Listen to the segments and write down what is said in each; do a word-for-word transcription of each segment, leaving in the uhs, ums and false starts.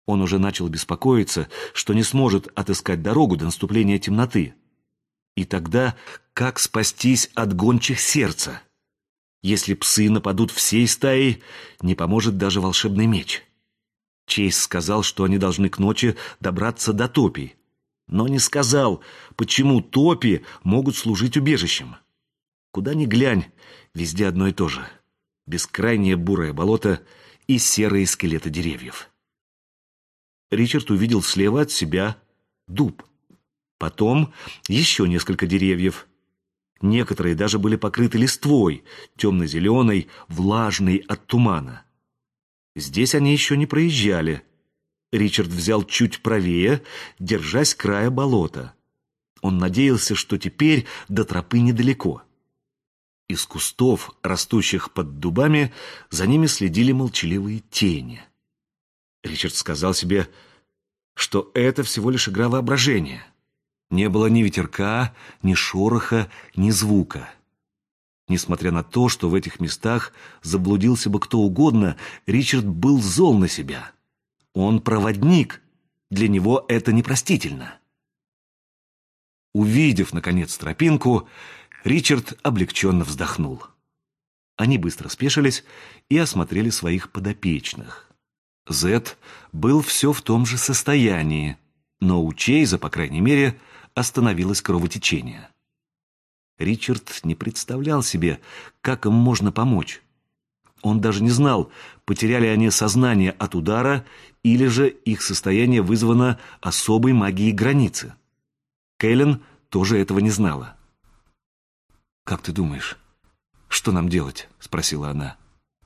Он уже начал беспокоиться, что не сможет отыскать дорогу до наступления темноты. И тогда как спастись от гончих сердца? Если псы нападут всей стаей, не поможет даже волшебный меч. Чейз сказал, что они должны к ночи добраться до топий, но не сказал, почему топи могут служить убежищем. Куда ни глянь, везде одно и то же. Бескрайнее бурое болото и серые скелеты деревьев. Ричард увидел слева от себя дуб. Потом еще несколько деревьев. Некоторые даже были покрыты листвой, темно-зеленой, влажной от тумана. Здесь они еще не проезжали. Ричард взял чуть правее, держась края болота. Он надеялся, что теперь до тропы недалеко. Из кустов, растущих под дубами, за ними следили молчаливые тени. Ричард сказал себе, что это всего лишь игра воображения. Не было ни ветерка, ни шороха, ни звука. Несмотря на то, что в этих местах заблудился бы кто угодно, Ричард был зол на себя. Он проводник. Для него это непростительно. Увидев, наконец, тропинку, Ричард облегченно вздохнул. Они быстро спешились и осмотрели своих подопечных. Зет был все в том же состоянии, но у Чейза, по крайней мере, остановилось кровотечение. Ричард не представлял себе, как им можно помочь. Он даже не знал, потеряли они сознание от удара или же их состояние вызвано особой магией границы. Кэлен тоже этого не знала. «Как ты думаешь, что нам делать?» — спросила она.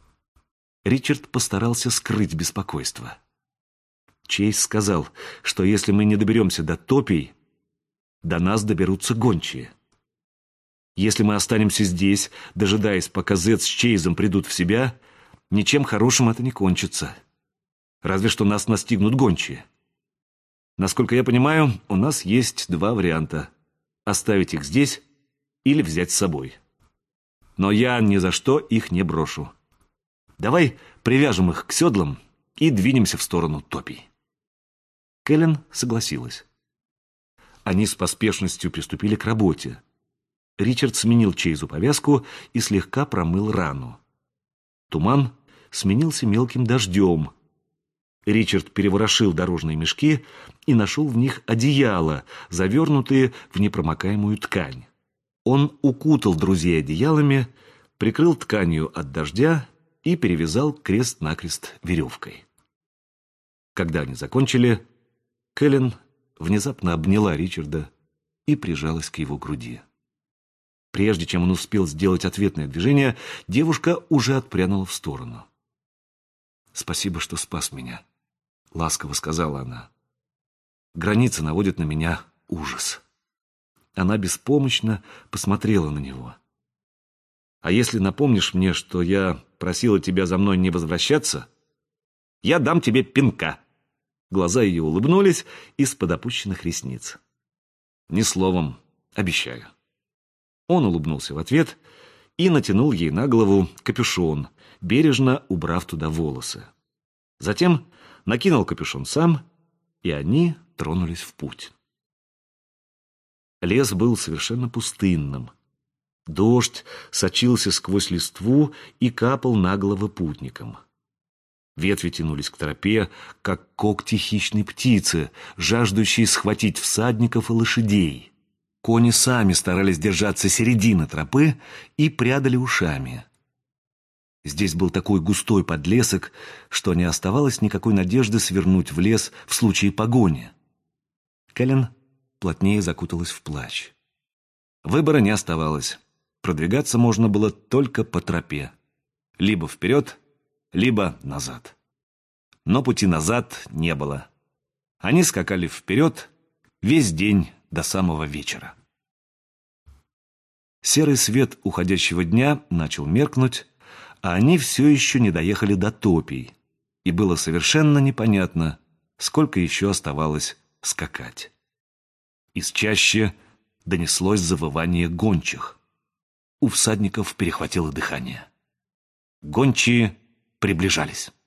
Ричард постарался скрыть беспокойство. Чейз сказал, что если мы не доберемся до топий, до нас доберутся гончие. Если мы останемся здесь, дожидаясь, пока Зет с Чейзом придут в себя, ничем хорошим это не кончится. Разве что нас настигнут гончие. Насколько я понимаю, у нас есть два варианта: оставить их здесь или взять с собой. Но я ни за что их не брошу. Давай привяжем их к седлам и двинемся в сторону топий. Кэлен согласилась. Они с поспешностью приступили к работе. Ричард сменил Чейзу повязку и слегка промыл рану. Туман сменился мелким дождем. Ричард переворошил дорожные мешки и нашел в них одеяла, завернутые в непромокаемую ткань. Он укутал друзей одеялами, прикрыл тканью от дождя и перевязал крест-накрест веревкой. Когда они закончили, Кэлен внезапно обняла Ричарда и прижалась к его груди. Прежде чем он успел сделать ответное движение, девушка уже отпрянула в сторону. «Спасибо, что спас меня», — ласково сказала она. «Граница наводит на меня ужас». Она беспомощно посмотрела на него. «А если напомнишь мне, что я просила тебя за мной не возвращаться, я дам тебе пинка». Глаза ее улыбнулись из-под опущенных ресниц. «Ни словом, обещаю». Он улыбнулся в ответ и натянул ей на голову капюшон, бережно убрав туда волосы. Затем накинул капюшон сам, и они тронулись в путь. Лес был совершенно пустынным. Дождь сочился сквозь листву и капал на головы путникам. Ветви тянулись к тропе, как когти хищной птицы, жаждущей схватить всадников и лошадей. Кони сами старались держаться середины тропы и прядали ушами. Здесь был такой густой подлесок, что не оставалось никакой надежды свернуть в лес в случае погони. Кэлен плотнее закуталась в плащ. Выбора не оставалось. Продвигаться можно было только по тропе. Либо вперед, либо назад. Но пути назад не было. Они скакали вперед весь день до самого вечера. Серый свет уходящего дня начал меркнуть, а они все еще не доехали до топий, и было совершенно непонятно, сколько еще оставалось скакать. Из чащи донеслось завывание гончих. У всадников перехватило дыхание. Гончие приближались.